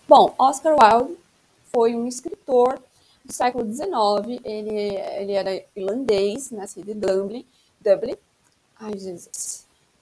Bom, Oscar Wilde foi um escritor do século XIX. Ele era irlandês, nascido em Dublin. Ai, Jesus.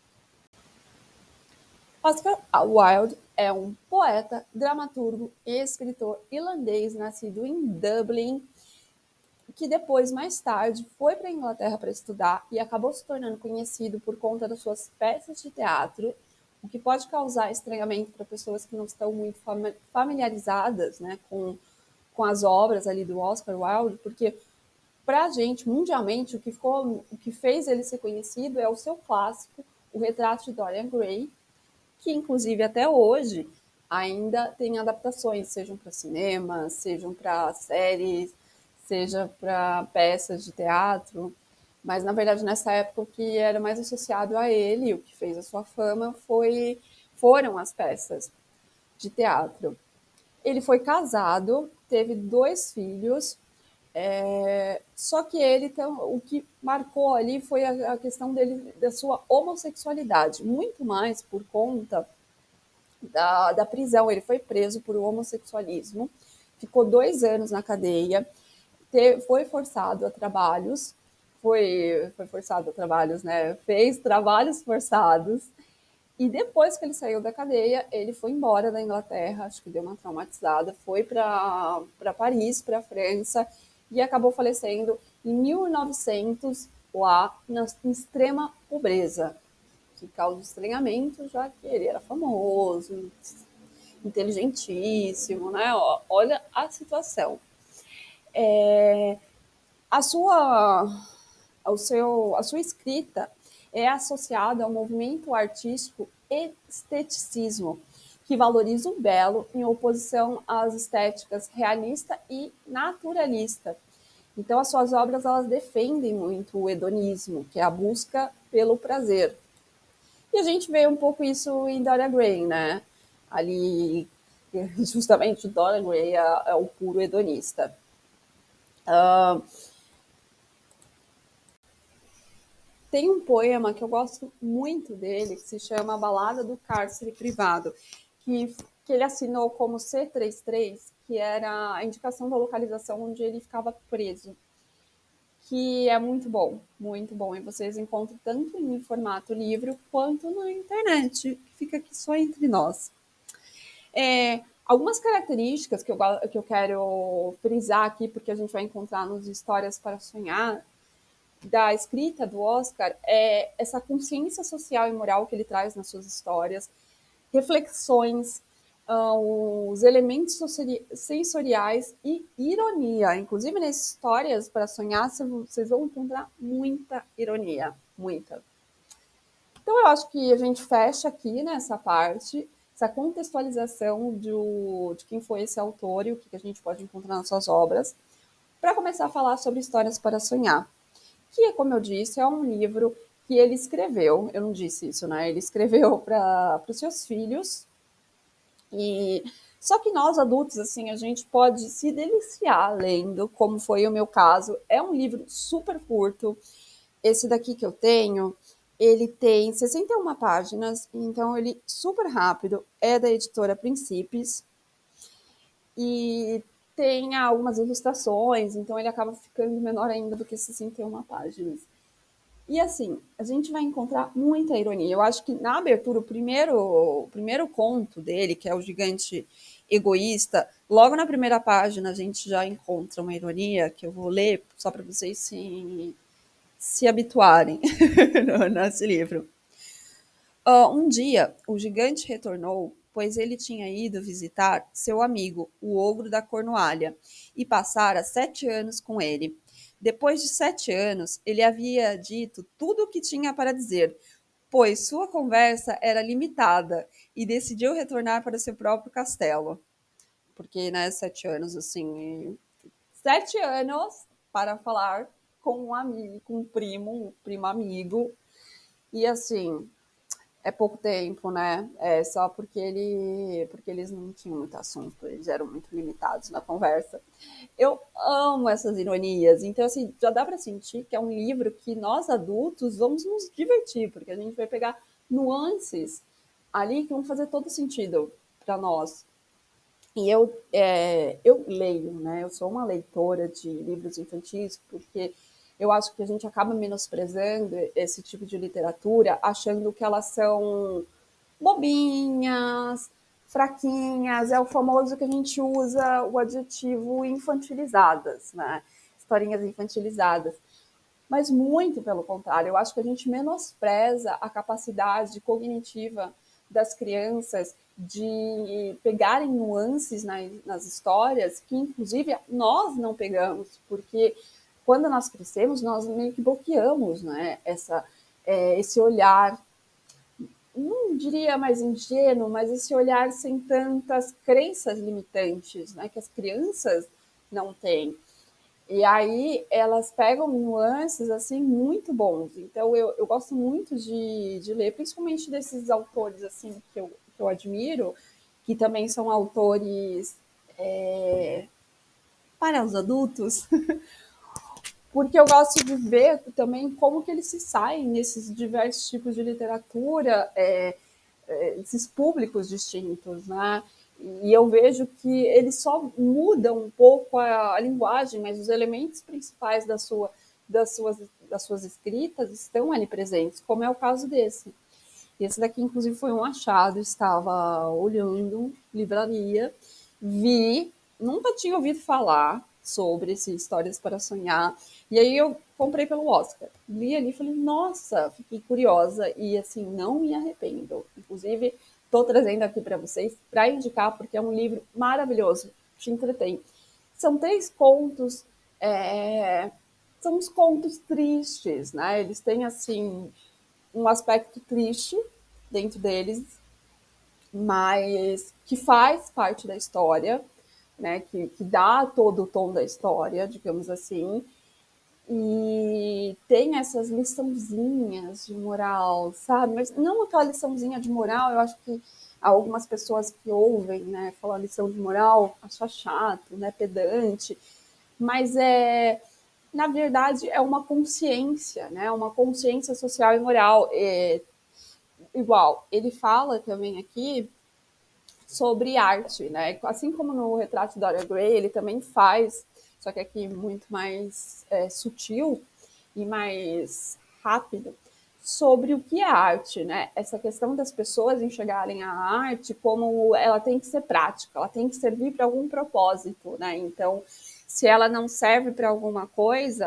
Oscar Wilde é um poeta, dramaturgo e escritor irlandês nascido em Dublin, que depois, mais tarde, foi para a Inglaterra para estudar e acabou se tornando conhecido por conta das suas peças de teatro, o que pode causar estranhamento para pessoas que não estão muito familiarizadas, né, com as obras ali do Oscar Wilde, porque para a gente, mundialmente, o que fez ele ser conhecido é o seu clássico, O Retrato de Dorian Gray, que inclusive até hoje ainda tem adaptações, sejam para cinema, sejam para séries, seja para peças de teatro. Mas na verdade nessa época o que era mais associado a ele, o que fez a sua fama, foram as peças de teatro. Ele foi casado, teve 2 filhos, só que ele, então, o que marcou ali foi a questão dele, da sua homossexualidade, muito mais por conta da prisão. Ele foi preso por homossexualismo, ficou 2 anos na cadeia, foi forçado a trabalhos, foi forçado a trabalhos, né? Fez trabalhos forçados. E depois que ele saiu da cadeia, ele foi embora da Inglaterra, acho que deu uma traumatizada, foi para Paris, para a França, e acabou falecendo em 1900, lá na extrema pobreza, que causa estranhamento, já que ele era famoso, inteligentíssimo, né? Olha a situação. É, a sua, a sua escrita é associada ao movimento artístico esteticismo, que valoriza o belo em oposição às estéticas realista e naturalista. Então, as suas obras elas defendem muito o hedonismo, que é a busca pelo prazer. E a gente vê um pouco isso em Dorian Gray, né? Ali, justamente, Dorian Gray é o puro hedonista. Uh, Tem um poema que eu gosto muito dele, que se chama A Balada do Cárcere Privado, que, que ele assinou como C33, que era a indicação da localização onde ele ficava preso, que é muito bom, e vocês encontram tanto em formato livro quanto na internet, que fica aqui só entre nós. Algumas características que eu quero frisar aqui, porque a gente vai encontrar nos Histórias para Sonhar, da escrita do Oscar, é essa consciência social e moral que ele traz nas suas histórias, reflexões, os elementos sensoriais e ironia. Inclusive, nas Histórias para Sonhar, vocês vão encontrar muita ironia, muita. Então, eu acho que a gente fecha aqui nessa parte, essa contextualização de quem foi esse autor e o que a gente pode encontrar nas suas obras, para começar a falar sobre Histórias para Sonhar, que, como eu disse, é um livro que ele escreveu, eu não disse isso, né? Ele escreveu para os seus filhos, e só que nós adultos, assim, a gente pode se deliciar lendo, como foi o meu caso. É um livro super curto. Esse daqui que eu tenho, ele tem 61 páginas, então ele super rápido, é da editora Princípios, e tem algumas ilustrações, então ele acaba ficando menor ainda do que 61 páginas. E assim, a gente vai encontrar muita ironia. Eu acho que na abertura, o primeiro conto dele, que é o Gigante Egoísta, logo na primeira página a gente já encontra uma ironia que eu vou ler só para vocês se habituarem nesse livro. Um dia, o gigante retornou, pois ele tinha ido visitar seu amigo, o ogro da Cornualha, e passara 7 anos com ele. Depois de 7 anos, ele havia dito tudo o que tinha para dizer, pois sua conversa era limitada, e decidiu retornar para seu próprio castelo. Porque, né, 7 anos, assim, 7 anos para falar com um amigo, com um primo amigo, e assim, é pouco tempo, né? É só porque eles não tinham muito assunto, eles eram muito limitados na conversa. Eu amo essas ironias, então assim, já dá para sentir que é um livro que nós adultos vamos nos divertir, porque a gente vai pegar nuances ali que vão fazer todo sentido para nós. E eu leio, né? Eu sou uma leitora de livros infantis, porque eu acho que a gente acaba menosprezando esse tipo de literatura, achando que elas são bobinhas, fraquinhas, é o famoso que a gente usa o adjetivo infantilizadas, né? Historinhas infantilizadas. Mas muito pelo contrário, eu acho que a gente menospreza a capacidade cognitiva das crianças de pegarem nuances nas histórias que, inclusive, nós não pegamos, porque quando nós crescemos, nós meio que bloqueamos, né, esse olhar, não diria mais ingênuo, mas esse olhar sem tantas crenças limitantes, né, que as crianças não têm. E aí elas pegam nuances assim muito bons. Então eu gosto muito de ler, principalmente desses autores assim que eu admiro, que também são autores para os adultos, porque eu gosto de ver também como que eles se saem nesses diversos tipos de literatura, esses públicos distintos, né? E eu vejo que eles só mudam um pouco a linguagem, mas os elementos principais das, suas, das suas escritas estão ali presentes, como é o caso desse. Esse daqui, inclusive, foi um achado. Estava olhando livraria, vi, nunca tinha ouvido falar sobre esse Histórias para Sonhar. E aí eu comprei pelo Oscar. Li ali e falei, nossa, fiquei curiosa e assim, não me arrependo. Inclusive, estou trazendo aqui para vocês para indicar, porque é um livro maravilhoso, te entretém. São 3 contos, são uns contos tristes, né? Eles têm assim um aspecto triste dentro deles, mas que faz parte da história, né? Que dá todo o tom da história, digamos assim. E tem essas liçãozinhas de moral, sabe? Mas não aquela liçãozinha de moral, eu acho que algumas pessoas que ouvem, né, falar lição de moral, acham chato, né, pedante, mas na verdade, é uma consciência, né, uma consciência social e moral. Igual, ele fala também aqui sobre arte, né? Assim como no retrato da Dorian Gray, ele também faz, só que aqui muito mais sutil e mais rápido, sobre o que é arte, né? Essa questão das pessoas enxergarem a arte como ela tem que ser prática, ela tem que servir para algum propósito, né? Então, se ela não serve para alguma coisa,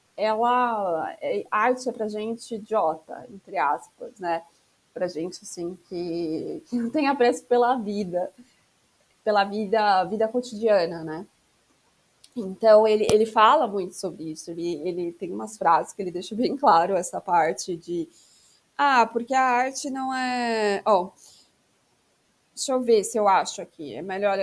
arte é para gente idiota, entre aspas, né? Para gente assim que não tem apreço pela vida cotidiana, né? Então ele fala muito sobre isso. Ele tem umas frases que ele deixa bem claro essa parte de porque a arte não é. Ó, deixa eu ver se eu acho aqui. É melhor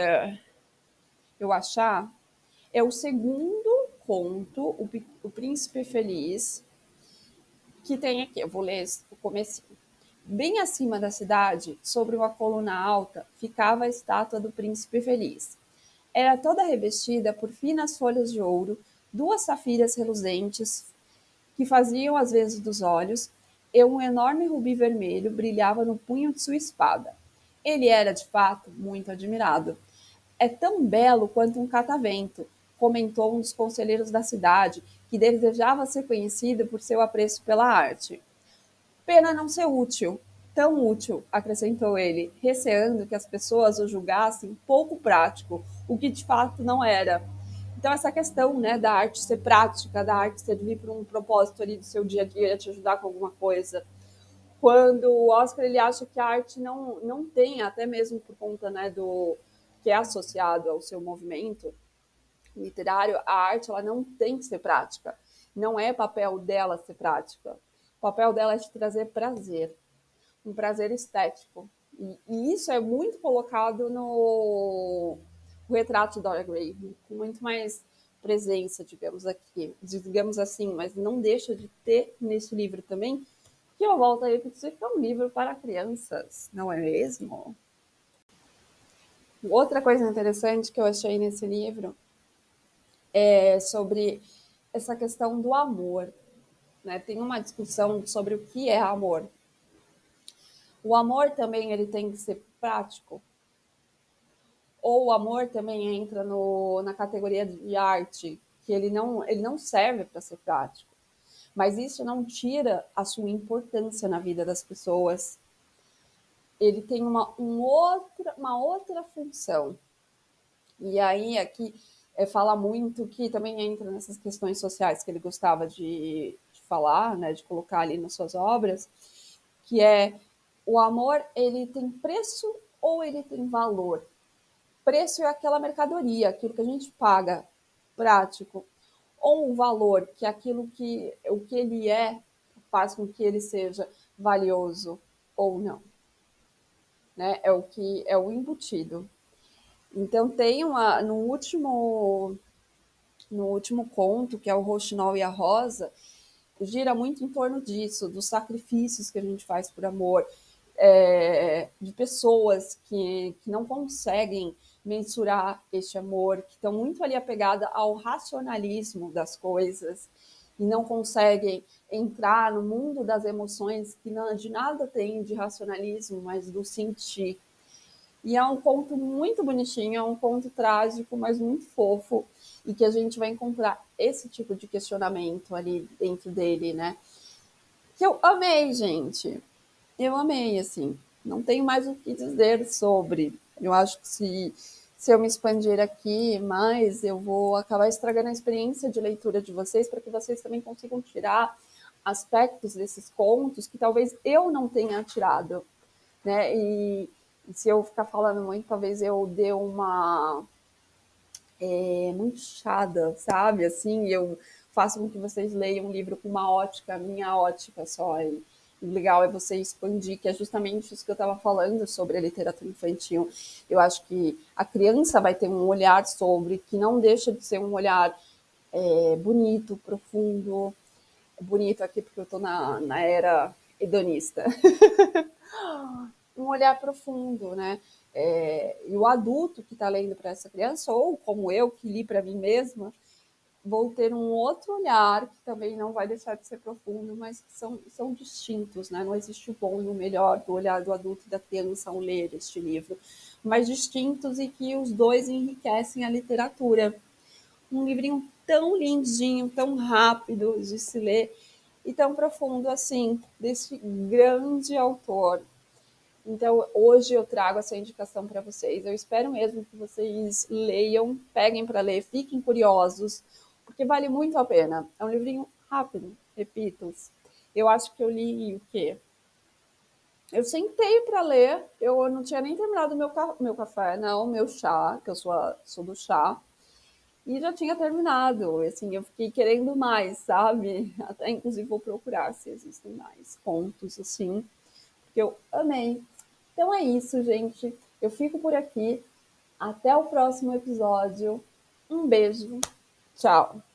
eu achar. É o segundo conto, o Príncipe Feliz, que tem aqui. Eu vou ler o começo. Bem acima da cidade, sobre uma coluna alta, ficava a estátua do Príncipe Feliz. Era toda revestida por finas folhas de ouro, 2 safiras reluzentes que faziam as vezes dos olhos, e um enorme rubi vermelho brilhava no punho de sua espada. Ele era, de fato, muito admirado. É tão belo quanto um catavento, comentou um dos conselheiros da cidade, que desejava ser conhecido por seu apreço pela arte. Pena não ser útil, tão útil, acrescentou ele, receando que as pessoas o julgassem pouco prático, o que de fato não era. Então, essa questão, né, da arte ser prática, da arte servir para um propósito ali do seu dia a dia, te ajudar com alguma coisa. Quando o Oscar ele acha que a arte não tem, até mesmo por conta, né, do que é associado ao seu movimento literário, a arte ela não tem que ser prática. Não é papel dela ser prática. O papel dela é te trazer prazer, um prazer estético. E isso é muito colocado no retrato de Dorian Gray, com muito mais presença, digamos assim, mas não deixa de ter nesse livro também, que eu volto a repetir que é um livro para crianças, não é mesmo? Outra coisa interessante que eu achei nesse livro é sobre essa questão do amor, né? Tem uma discussão sobre o que é amor. O amor também ele tem que ser prático. Ou o amor também entra na categoria de arte, que ele não serve para ser prático. Mas isso não tira a sua importância na vida das pessoas. Ele tem uma outra função. E aí aqui fala muito que também entra nessas questões sociais que ele gostava de falar, né, de colocar ali nas suas obras, que é o amor, ele tem preço ou ele tem valor? Preço é aquela mercadoria, aquilo que a gente paga, prático, ou um valor, que é aquilo que o que ele faz com que ele seja valioso ou não, né? É o que é o embutido. Então tem no último conto, que é o Rouxinol e a Rosa, gira muito em torno disso, dos sacrifícios que a gente faz por amor, de pessoas que não conseguem mensurar este amor, que estão muito ali apegadas ao racionalismo das coisas e não conseguem entrar no mundo das emoções, que não, de nada tem de racionalismo, mas do sentir. E é um conto muito bonitinho, é um conto trágico, mas muito fofo, e que a gente vai encontrar esse tipo de questionamento ali dentro dele, né? Que eu amei, gente. Eu amei, assim. Não tenho mais o que dizer sobre. Eu acho que se eu me expandir aqui mais, eu vou acabar estragando a experiência de leitura de vocês, para que vocês também consigam tirar aspectos desses contos que talvez eu não tenha tirado, né? E se eu ficar falando muito, talvez eu dê uma muito chada, sabe? Assim, eu faço com que vocês leiam um livro com uma ótica, minha ótica só. E o legal é você expandir, que é justamente isso que eu estava falando sobre a literatura infantil. Eu acho que a criança vai ter um olhar sobre, que não deixa de ser um olhar bonito, profundo. Bonito aqui porque eu estou na era hedonista. Um olhar profundo, né? E o adulto que está lendo para essa criança, ou como eu, que li para mim mesma, vou ter um outro olhar que também não vai deixar de ser profundo, mas que são distintos, né? Não existe o bom e o melhor do olhar do adulto e da criança ao ler este livro, mas distintos e que os dois enriquecem a literatura. Um livrinho tão lindinho, tão rápido de se ler e tão profundo assim, desse grande autor. Então, hoje eu trago essa indicação para vocês. Eu espero mesmo que vocês leiam, peguem para ler, fiquem curiosos, porque vale muito a pena. É um livrinho rápido, repito. Eu acho que eu li o quê? Eu sentei para ler, eu não tinha nem terminado meu café, não, meu chá, que eu sou do chá, e já tinha terminado. Assim, eu fiquei querendo mais, sabe? Até inclusive vou procurar se existem mais contos assim, porque eu amei. Então é isso, gente. Eu fico por aqui. Até o próximo episódio. Um beijo. Tchau.